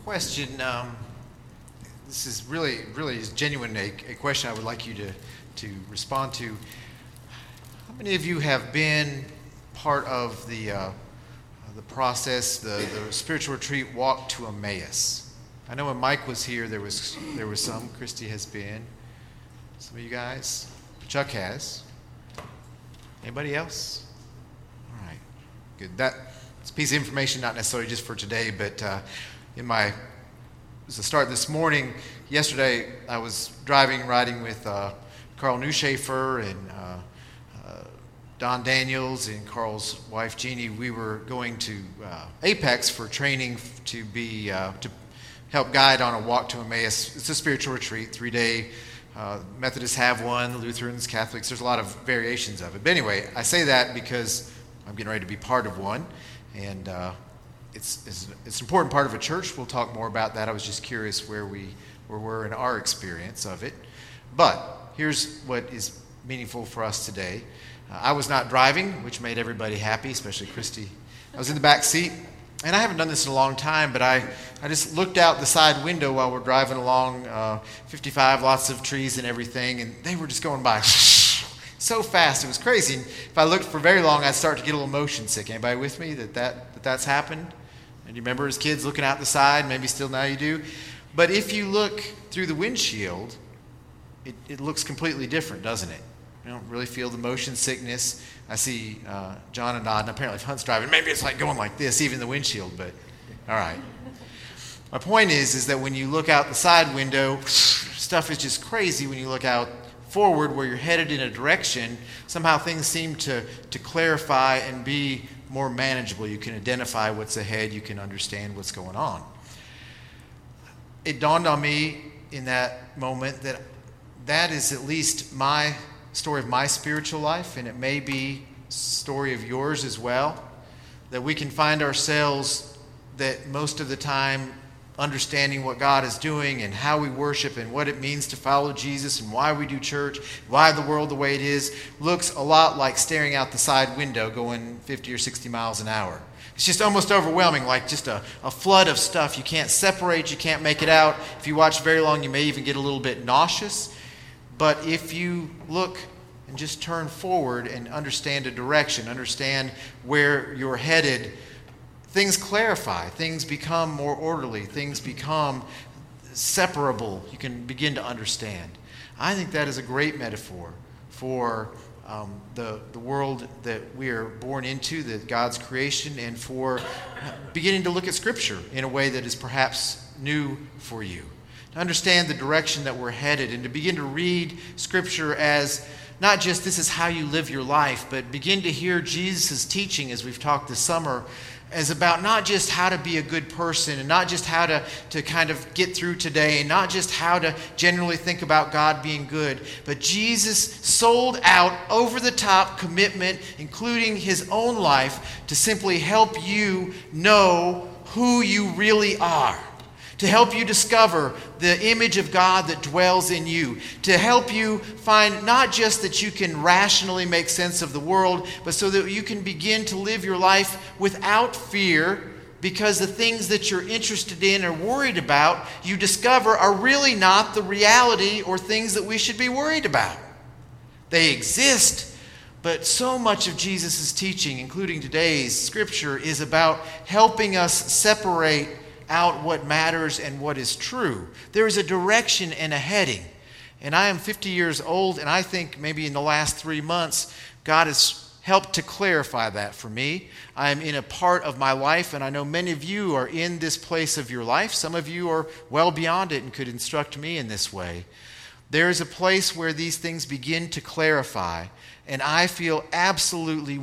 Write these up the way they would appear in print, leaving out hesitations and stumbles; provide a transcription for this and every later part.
question. This is really is genuine, a question I would like you to respond to. How many of you have been part of the process, the spiritual retreat Walk to Emmaus? I know when Mike was here, there was some. Christy has been. Some of you guys. Chuck has. Anybody else? All right, good. It's a piece of information, not necessarily just for today, but as a start this morning, yesterday I was riding with Carl Neuschafer and Don Daniels and Carl's wife Jeannie. We were going to Apex for training to help guide on a Walk to Emmaus. It's a spiritual retreat, 3-day. Methodists have one, Lutherans, Catholics. There's a lot of variations of it. But anyway, I say that because I'm getting ready to be part of one, and it's an important part of a church. We'll talk more about that. I was just curious where we were in our experience of it. But here's what is meaningful for us today. I was not driving, which made everybody happy, especially Christy. I was in the back seat, and I haven't done this in a long time, but I just looked out the side window while we're driving along 55, lots of trees and everything, and they were just going by so fast. It was crazy. And if I looked for very long, I'd start to get a little motion sick. Anybody with me that's happened? And you remember as kids looking out the side? Maybe still now you do. But if you look through the windshield, it looks completely different, doesn't it? You don't really feel the motion sickness. I see John and Nod, and apparently if Hunt's driving, maybe it's like going like this, even the windshield, but all right. My point is that when you look out the side window, stuff is just crazy. When you look out forward where you're headed in a direction, somehow things seem to clarify and be more manageable. You can identify what's ahead. You can understand what's going on. It dawned on me in that moment that is at least my story of my spiritual life, and it may be a story of yours as well, that we can find ourselves that most of the time understanding what God is doing and how we worship and what it means to follow Jesus and why we do church, why the world the way it is, looks a lot like staring out the side window going 50 or 60 miles an hour. It's just almost overwhelming, like just a flood of stuff. You can't separate, you can't make it out. If you watch very long, you may even get a little bit nauseous. But if you look and just turn forward and understand a direction, understand where you're headed, things clarify, things become more orderly, things become separable. You can begin to understand. I think that is a great metaphor for the world that we are born into, that God's creation, and for beginning to look at Scripture in a way that is perhaps new for you. To understand the direction that we're headed and to begin to read Scripture as not just this is how you live your life, but begin to hear Jesus' teaching as we've talked this summer as about not just how to be a good person and not just how to kind of get through today and not just how to generally think about God being good, but Jesus sold out over-the-top commitment, including his own life, to simply help you know who you really are. To help you discover the image of God that dwells in you. To help you find not just that you can rationally make sense of the world, but so that you can begin to live your life without fear, because the things that you're interested in or worried about, you discover are really not the reality or things that we should be worried about. They exist, but so much of Jesus' teaching, including today's Scripture, is about helping us separate out what matters and what is true. There is a direction and a heading. And I am 50 years old, and I think maybe in the last 3 months, God has helped to clarify that for me. I am in a part of my life, and I know many of you are in this place of your life. Some of you are well beyond it and could instruct me in this way. There is a place where these things begin to clarify, and I feel absolutely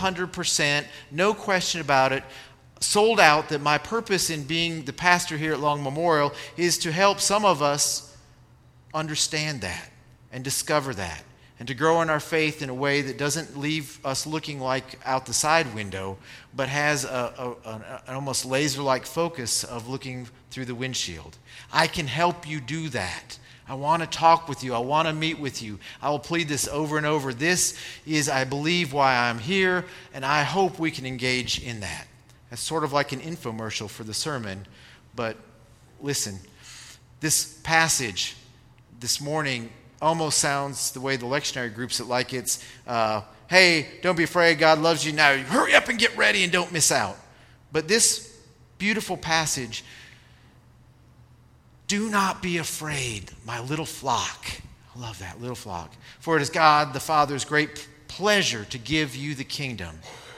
100%, no question about it, sold out that my purpose in being the pastor here at Long Memorial is to help some of us understand that and discover that and to grow in our faith in a way that doesn't leave us looking like out the side window, but has an almost laser-like focus of looking through the windshield. I can help you do that. I want to talk with you. I want to meet with you. I will plead this over and over. This is, I believe, why I'm here, and I hope we can engage in that. It's sort of like an infomercial for the sermon, but listen, this passage this morning almost sounds the way the lectionary groups it, like it's, hey, don't be afraid, God loves you. Now hurry up and get ready and don't miss out. But this beautiful passage, do not be afraid, my little flock. I love that, little flock. For it is God the Father's great pleasure to give you the kingdom.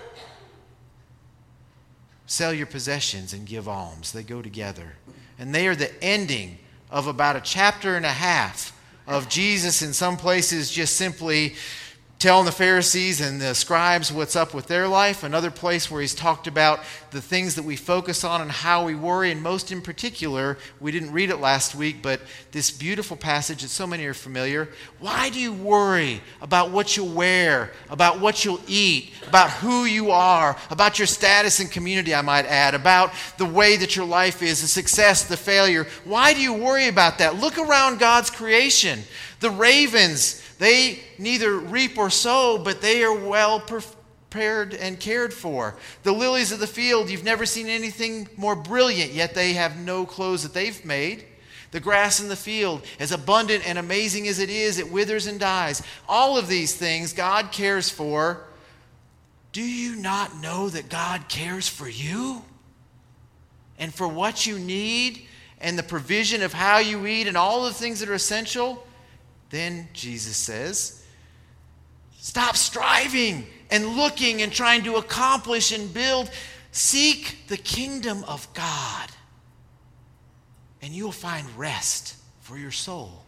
Sell your possessions and give alms. They go together. And they are the ending of about a chapter and a half of Jesus in some places just simply telling the Pharisees and the scribes what's up with their life. Another place where he's talked about the things that we focus on and how we worry. And most in particular, we didn't read it last week, but this beautiful passage that so many are familiar. Why do you worry about what you'll wear, about what you'll eat, about who you are, about your status in community, I might add, about the way that your life is, the success, the failure? Why do you worry about that? Look around God's creation. The ravens, they neither reap or sow, but they are well prepared and cared for. The lilies of the field, you've never seen anything more brilliant, yet they have no clothes that they've made. The grass in the field, as abundant and amazing as it is, it withers and dies. All of these things God cares for. Do you not know that God cares for you? And for what you need, and the provision of how you eat, and all the things that are essential? Then Jesus says, stop striving and looking and trying to accomplish and build. Seek the kingdom of God, and you will find rest for your soul.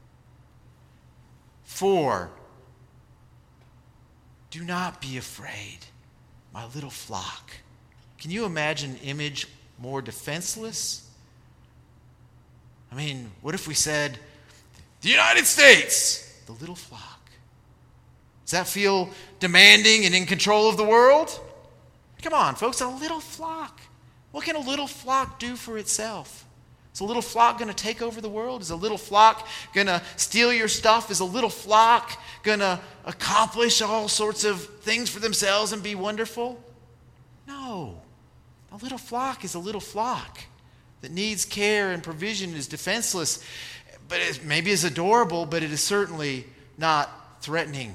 4, do not be afraid, my little flock. Can you imagine an image more defenseless? I mean, what if we said, the United States, the little flock? Does that feel demanding and in control of the world? Come on, folks, a little flock. What can a little flock do for itself? Is a little flock going to take over the world? Is a little flock going to steal your stuff? Is a little flock going to accomplish all sorts of things for themselves and be wonderful? No. A little flock is a little flock that needs care and provision, is defenseless. But it maybe is adorable, but it is certainly not threatening.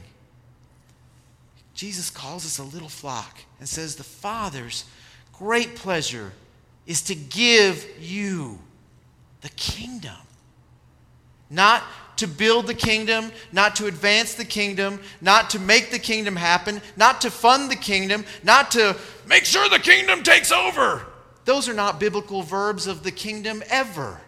Jesus calls us a little flock and says the Father's great pleasure is to give you the kingdom. Not to build the kingdom, not to advance the kingdom, not to make the kingdom happen, not to fund the kingdom, not to make sure the kingdom takes over. Those are not biblical verbs of the kingdom ever.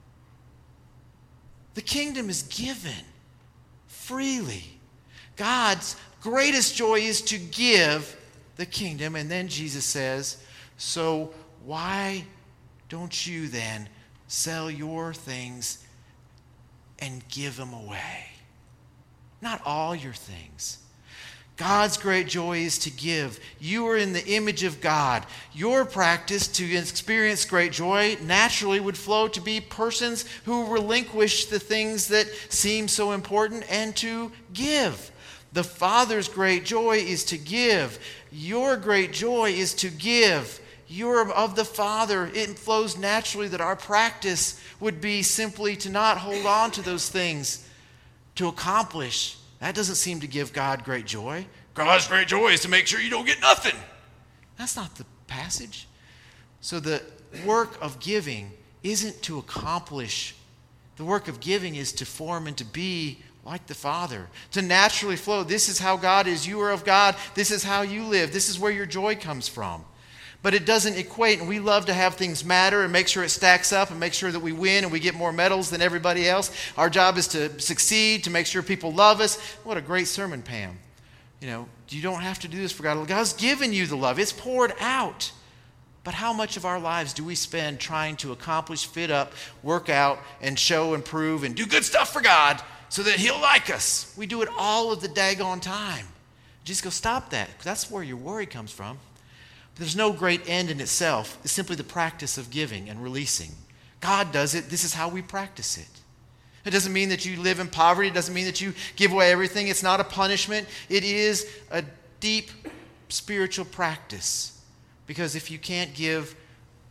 The kingdom is given freely. God's greatest joy is to give the kingdom. And then Jesus says, so why don't you then sell your things and give them away? Not all your things. God's great joy is to give. You are in the image of God. Your practice to experience great joy naturally would flow to be persons who relinquish the things that seem so important and to give. The Father's great joy is to give. Your great joy is to give. You're of the Father. It flows naturally that our practice would be simply to not hold on to those things to accomplish. That doesn't seem to give God great joy. God's great joy is to make sure you don't get nothing. That's not the passage. So the work of giving isn't to accomplish. The work of giving is to form and to be like the Father, to naturally flow. This is how God is. You are of God. This is how you live. This is where your joy comes from. But it doesn't equate, and we love to have things matter and make sure it stacks up and make sure that we win and we get more medals than everybody else. Our job is to succeed, to make sure people love us. What a great sermon, Pam. You don't have to do this for God. God's given you the love. It's poured out. But how much of our lives do we spend trying to accomplish, fit up, work out, and show and prove and do good stuff for God so that He'll like us? We do it all of the daggone time. Jesus goes, stop that. That's where your worry comes from. There's no great end in itself. It's simply the practice of giving and releasing. God does it. This is how we practice it. It doesn't mean that you live in poverty. It doesn't mean that you give away everything. It's not a punishment. It is a deep spiritual practice. Because if you can't give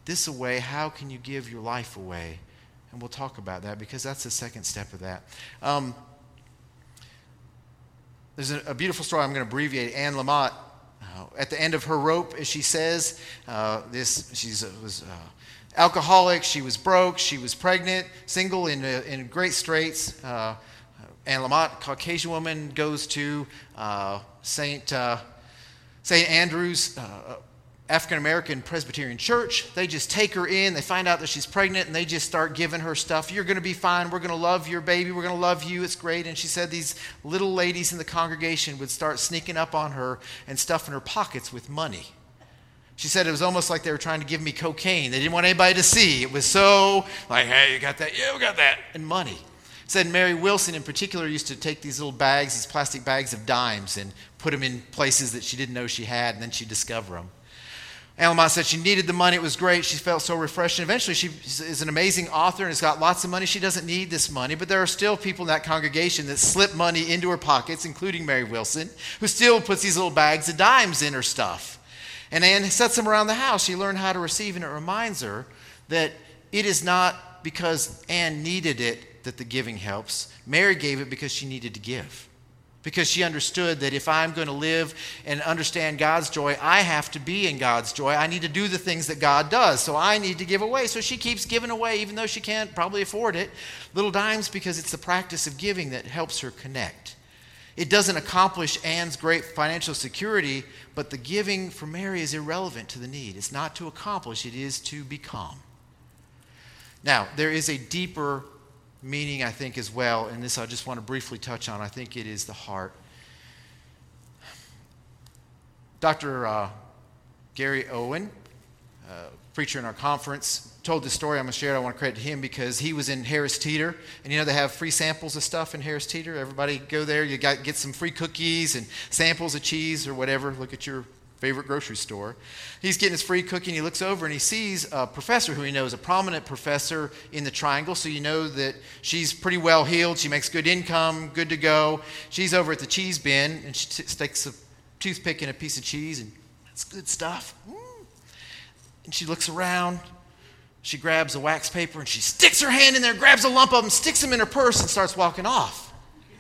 this away, how can you give your life away? And we'll talk about that because that's the second step of that. There's a beautiful story. I'm going to abbreviate. Anne Lamott, at the end of her rope, as she says, she was alcoholic. She was broke. She was pregnant, single, in great straits. Anne Lamott, Caucasian woman, goes to St. Andrew's African-American Presbyterian Church. They just take her in. They find out that she's pregnant, and they just start giving her stuff. You're going to be fine. We're going to love your baby. We're going to love you. It's great. And she said these little ladies in the congregation would start sneaking up on her and stuffing her pockets with money. She said it was almost like they were trying to give me cocaine. They didn't want anybody to see. It was so like, hey, you got that? Yeah, we got that. And money. Said Mary Wilson in particular used to take these little bags, these plastic bags of dimes, and put them in places that she didn't know she had, and then she'd discover them. Anne Lamott said she needed the money. It was great. She felt so refreshed. And eventually she is an amazing author and has got lots of money. She doesn't need this money. But there are still people in that congregation that slip money into her pockets, including Mary Wilson, who still puts these little bags of dimes in her stuff. And Anne sets them around the house. She learned how to receive, and it reminds her that it is not because Anne needed it that the giving helps. Mary gave it because she needed to give. Because she understood that if I'm going to live and understand God's joy, I have to be in God's joy. I need to do the things that God does. So I need to give away. So she keeps giving away, even though she can't probably afford it, little dimes, because it's the practice of giving that helps her connect. It doesn't accomplish Anne's great financial security, but the giving for Mary is irrelevant to the need. It's not to accomplish, it is to become. Now, there is a deeper meaning, I think, as well, and this I just want to briefly touch on. I think it is the heart. Dr. Gary Owen, preacher in our conference, told this story. I'm going to share it. I want to credit him because he was in Harris Teeter, and they have free samples of stuff in Harris Teeter. Everybody go there. You get some free cookies and samples of cheese or whatever. Look at your favorite grocery store. He's getting his free cookie, and he looks over and he sees a professor who he knows, a prominent professor in the Triangle, so you know that she's pretty well heeled. She makes good income, good to go. She's over at the cheese bin, and she sticks a toothpick in a piece of cheese, and that's good stuff. And she looks around. She grabs a wax paper, and she sticks her hand in there, grabs a lump of them, sticks them in her purse, and starts walking off.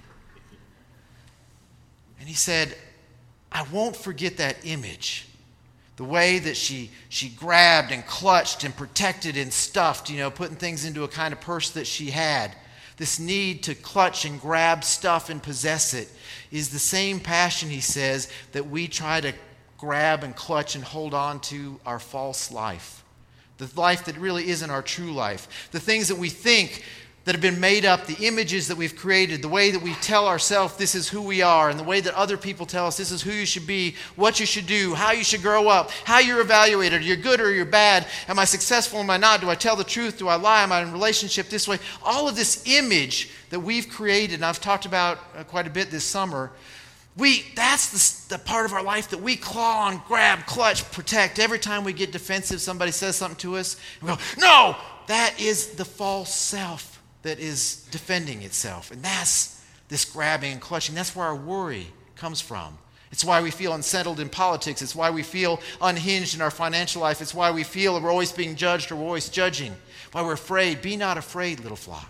And he said, I won't forget that image. The way that she grabbed and clutched and protected and stuffed, putting things into a kind of purse that she had. This need to clutch and grab stuff and possess it is the same passion, he says, that we try to grab and clutch and hold on to our false life. The life that really isn't our true life. The things that we think that have been made up, the images that we've created, the way that we tell ourselves this is who we are, and the way that other people tell us this is who you should be, what you should do, how you should grow up, how you're evaluated, you're good or you're bad, am I successful, am I not, do I tell the truth, do I lie, am I in a relationship this way? All of this image that we've created, and I've talked about quite a bit this summer, that's the part of our life that we claw on, grab, clutch, protect. Every time we get defensive, somebody says something to us, we go, no, that is the false self that is defending itself. And that's this grabbing and clutching. That's where our worry comes from. It's why we feel unsettled in politics. It's why we feel unhinged in our financial life. It's why we feel we're always being judged or we're always judging. Why we're afraid. Be not afraid, little flock.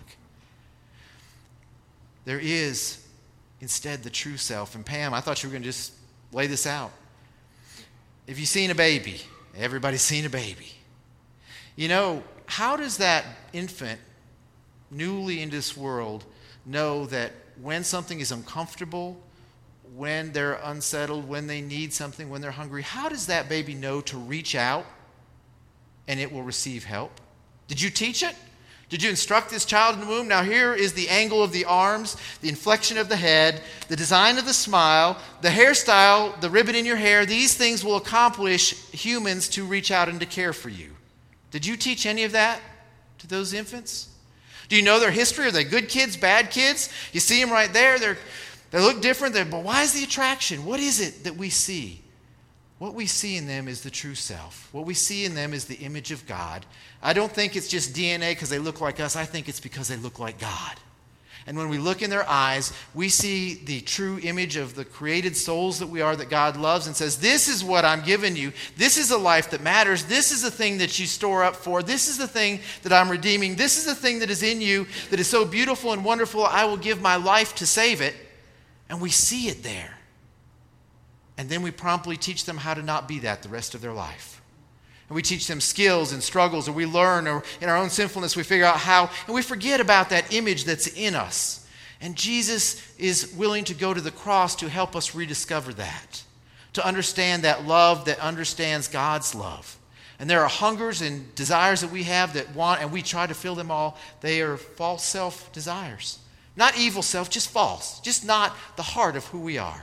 There is instead the true self. And Pam, I thought you were going to just lay this out. If you've seen a baby, everybody's seen a baby. How does that infant newly in this world know that when something is uncomfortable, when they're unsettled, when they need something, when they're hungry, how does that baby know to reach out and it will receive help? Did you teach it? Did you instruct this child in the womb? Now here is the angle of the arms, the inflection of the head, the design of the smile, the hairstyle, the ribbon in your hair. These things will accomplish humans to reach out and to care for you. Did you teach any of that to those infants? Do you know their history? Are they good kids, bad kids? You see them right there. They look different. But why is the attraction? What is it that we see? What we see in them is the true self. What we see in them is the image of God. I don't think it's just DNA because they look like us. I think it's because they look like God. And when we look in their eyes, we see the true image of the created souls that we are, that God loves, and says, this is what I'm giving you. This is a life that matters. This is the thing that you store up for. This is the thing that I'm redeeming. This is the thing that is in you that is so beautiful and wonderful. I will give my life to save it. And we see it there. And then we promptly teach them how to not be that the rest of their life. And we teach them skills and struggles, or we learn, or in our own sinfulness we figure out how, and we forget about that image that's in us. And Jesus is willing to go to the cross to help us rediscover that, to understand that love that understands God's love. And there are hungers and desires that we have that want, and we try to fill them all. They are false self-desires. Not evil self, just false. Just not the heart of who we are.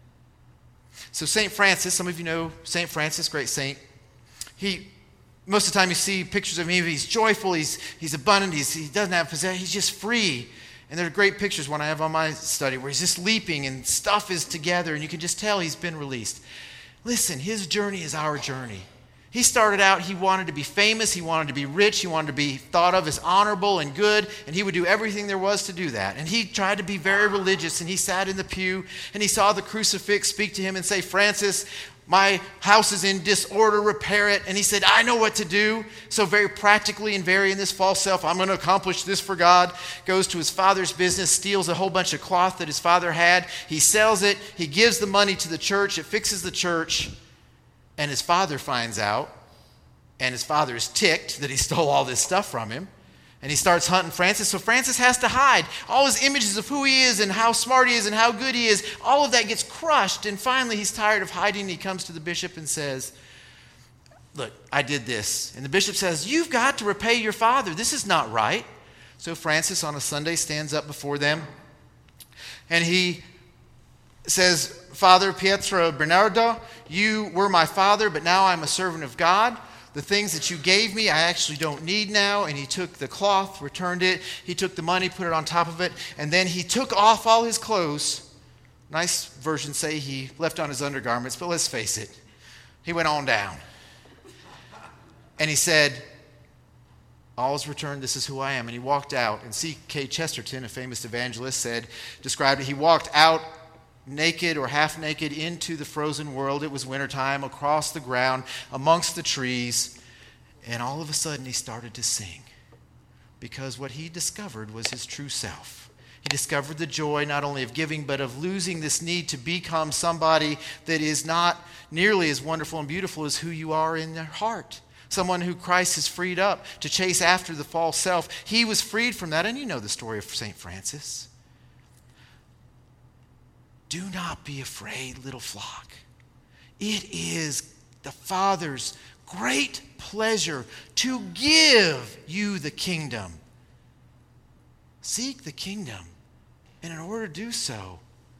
So St. Francis, some of you know St. Francis, great saint. Most of the time you see pictures of him, he's joyful, he's abundant, he doesn't have possession, he's just free. And there are great pictures, one I have on my study, where he's just leaping and stuff is together and you can just tell he's been released. Listen, his journey is our journey. He started out, he wanted to be famous, he wanted to be rich, he wanted to be thought of as honorable and good, and he would do everything there was to do that. And he tried to be very religious, and he sat in the pew, and he saw the crucifix speak to him and say, Francis, my house is in disorder, repair it. And he said, I know what to do. So very practically and very in this false self, I'm going to accomplish this for God. Goes to his father's business, steals a whole bunch of cloth that his father had. He sells it. He gives the money to the church. It fixes the church. And his father finds out. And his father is ticked that he stole all this stuff from him. And he starts hunting Francis. So Francis has to hide. All his images of who he is and how smart he is and how good he is, all of that gets crushed. And finally, he's tired of hiding. He comes to the bishop and says, look, I did this. And the bishop says, you've got to repay your father. This is not right. So Francis on a Sunday stands up before them. And he says, Father Pietro Bernardo, you were my father, but now I'm a servant of God. The things that you gave me, I actually don't need now. And he took the cloth, returned it. He took the money, put it on top of it. And then he took off all his clothes. Nice versions say he left on his undergarments, but let's face it. He went on down. And he said, all is returned, this is who I am. And he walked out. And C.K. Chesterton, a famous evangelist, described it. He walked out naked or half naked into the frozen world. It was wintertime, across the ground, amongst the trees. And all of a sudden he started to sing, because what he discovered was his true self. He discovered the joy not only of giving, but of losing this need to become somebody that is not nearly as wonderful and beautiful as who you are in their heart. Someone who Christ has freed up to chase after the false self. He was freed from that, and you know the story of St. Francis. Do not be afraid, little flock. It is the Father's great pleasure to give you the kingdom. Seek the kingdom. And in order to do so,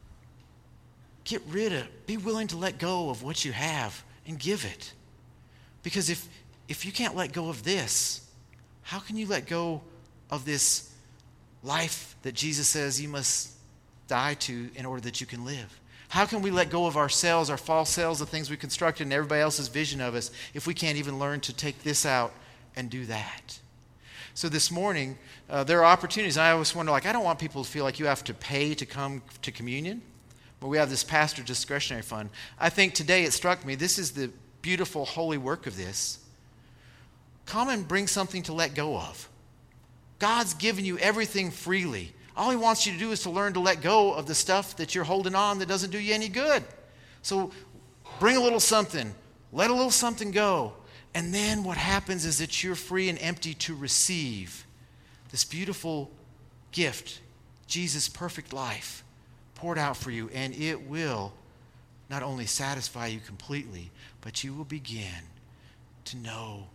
be willing to let go of what you have and give it. Because if you can't let go of this, how can you let go of this life that Jesus says you must die to in order that you can live? How can we let go of ourselves, our false selves, the things we constructed, and everybody else's vision of us if we can't even learn to take this out and do that? So this morning, there are opportunities. I always wonder, I don't want people to feel like you have to pay to come to communion, but we have this pastor discretionary fund. I think today it struck me, this is the beautiful, holy work of this. Come and bring something to let go of. God's given you everything freely. All he wants you to do is to learn to let go of the stuff that you're holding on that doesn't do you any good. So bring a little something. Let a little something go. And then what happens is that you're free and empty to receive this beautiful gift, Jesus' perfect life, poured out for you. And it will not only satisfy you completely, but you will begin to know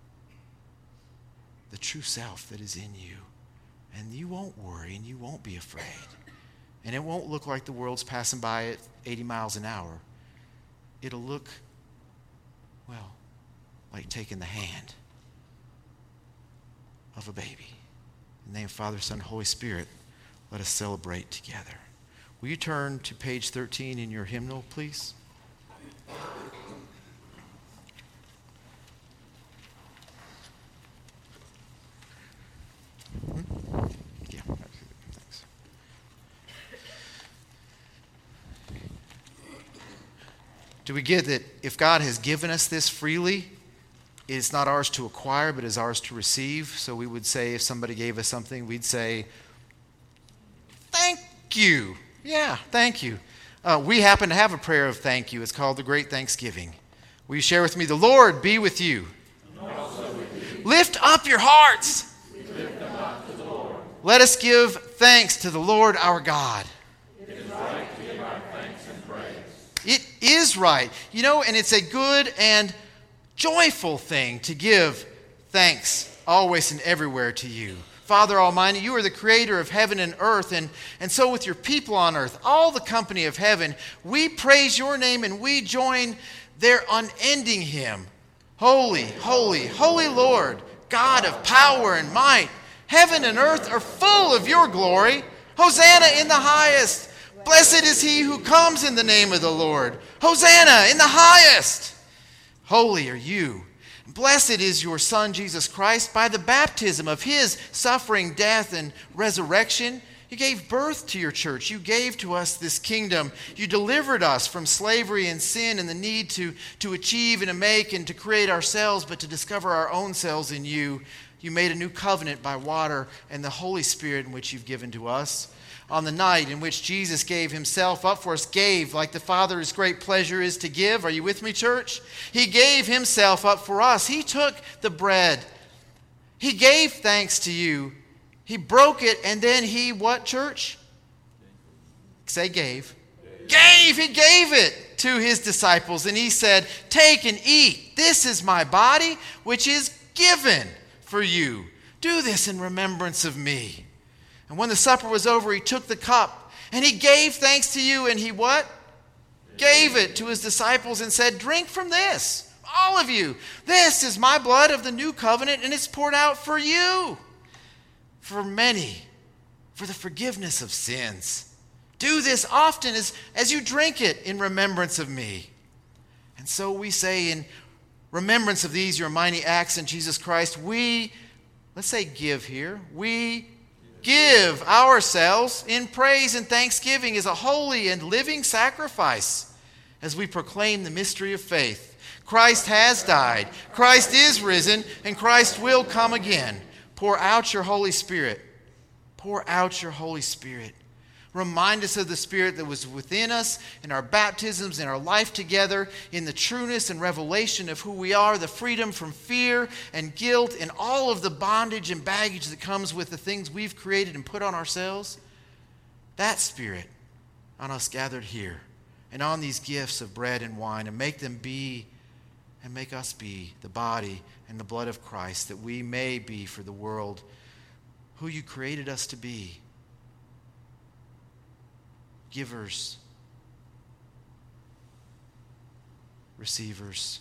the true self that is in you. And you won't worry and you won't be afraid. And it won't look like the world's passing by at 80 miles an hour. It'll look, like taking the hand of a baby. In the name of Father, Son, and Holy Spirit, let us celebrate together. Will you turn to page 13 in your hymnal, please? Yeah, thanks. Do we get that if God has given us this freely, it's not ours to acquire, but is ours to receive? So we would say if somebody gave us something, we'd say, thank you. Yeah, thank you. We happen to have a prayer of thank you. It's called the Great Thanksgiving. Will you share with me? The Lord be with you. And also with you. Lift up your hearts. We lift them up to the Lord. Let us give thanks to the Lord our God. It is right to give our thanks and praise. It is right. And it's a good and joyful thing to give thanks always and everywhere to you. Father Almighty, you are the creator of heaven and earth, and so with your people on earth, all the company of heaven, we praise your name and we join their unending hymn. Holy, holy, holy Lord, God of power and might, heaven and earth are full of your glory. Hosanna in the highest. Blessed is he who comes in the name of the Lord. Hosanna in the highest. Holy are you. Blessed is your Son, Jesus Christ, by the baptism of his suffering, death, and resurrection. You gave birth to your church. You gave to us this kingdom. You delivered us from slavery and sin and the need to achieve and to make and to create ourselves, but to discover our own selves in you. You made a new covenant by water and the Holy Spirit in which you've given to us. On the night in which Jesus gave himself up for us, gave like the Father's great pleasure is to give. Are you with me, church? He gave himself up for us. He took the bread. He gave thanks to you. He broke it, and then he, what, church? Say gave. Gave. He gave it to his disciples, and he said, take and eat. This is my body, which is given for you. Do this in remembrance of me. And when the supper was over, he took the cup, and he gave thanks to you, and he what? Gave it to his disciples and said, drink from this, all of you. This is my blood of the new covenant, and it's poured out for you, for many, for the forgiveness of sins. Do this often as you drink it in remembrance of me. And so we say in remembrance of these, your mighty acts in Jesus Christ, let's say give here, we give ourselves in praise and thanksgiving as a holy and living sacrifice as we proclaim the mystery of faith. Christ has died, Christ is risen, and Christ will come again. Pour out your Holy Spirit. Pour out your Holy Spirit. Remind us of the Spirit that was within us in our baptisms, in our life together, in the trueness and revelation of who we are, the freedom from fear and guilt, and all of the bondage and baggage that comes with the things we've created and put on ourselves. That Spirit on us gathered here and on these gifts of bread and wine, and make them be and make us be the body and the blood of Christ, that we may be for the world who you created us to be. Givers, receivers,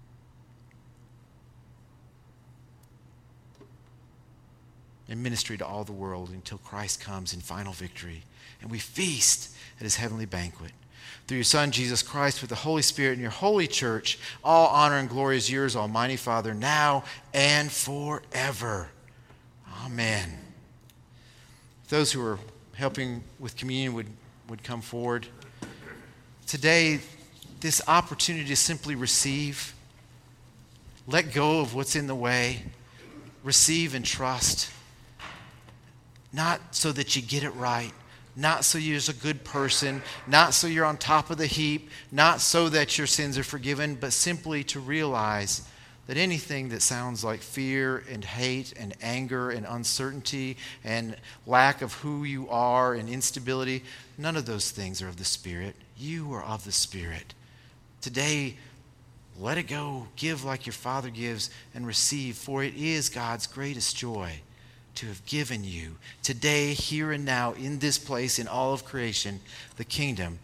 in ministry to all the world until Christ comes in final victory and we feast at his heavenly banquet. Through your Son, Jesus Christ, with the Holy Spirit in your holy church, all honor and glory is yours, Almighty Father, now and forever. Amen. Those who are helping with communion would come forward. Today, this opportunity to simply receive, let go of what's in the way, receive and trust, not so that you get it right, not so you're a good person, not so you're on top of the heap, not so that your sins are forgiven, but simply to realize that anything that sounds like fear and hate and anger and uncertainty and lack of who you are and instability, none of those things are of the Spirit. You are of the Spirit. Today, let it go. Give like your Father gives and receive, for it is God's greatest joy to have given you today, here and now, in this place, in all of creation, the kingdom.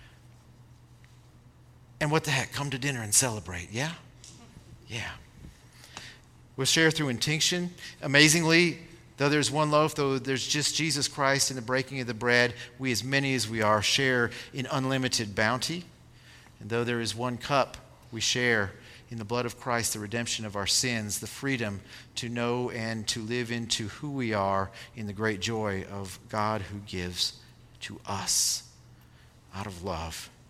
And what the heck? Come to dinner and celebrate, yeah? Yeah. We'll share through intinction. Amazingly, though there's one loaf, though there's just Jesus Christ in the breaking of the bread, we, as many as we are, share in unlimited bounty. And though there is one cup, we share in the blood of Christ the redemption of our sins, the freedom to know and to live into who we are in the great joy of God who gives to us out of love.